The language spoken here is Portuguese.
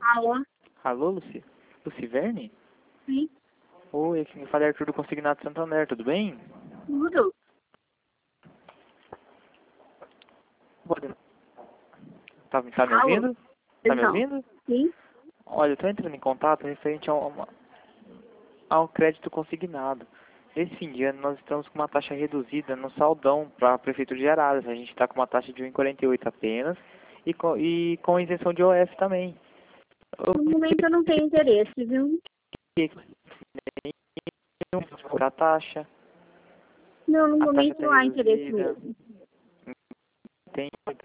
Alô? Alô, Luciverne? Sim, Oi, aqui me fala Arthur do Consignado Santander, tudo bem? tudo. Olha, tá me Alô? ouvindo? Tá me Não. ouvindo? Sim? Olha, eu tô entrando em contato referente ao crédito consignado. Nesse fim de ano nós estamos com uma taxa reduzida no saldão para a Prefeitura de Araras. A gente está com uma taxa de 1,48 apenas e com isenção de OF também. Eu No momento eu não tenho interesse, viu? queria a taxa, Não, no a taxa momento está não há interesse reduzida. mesmo. Tem,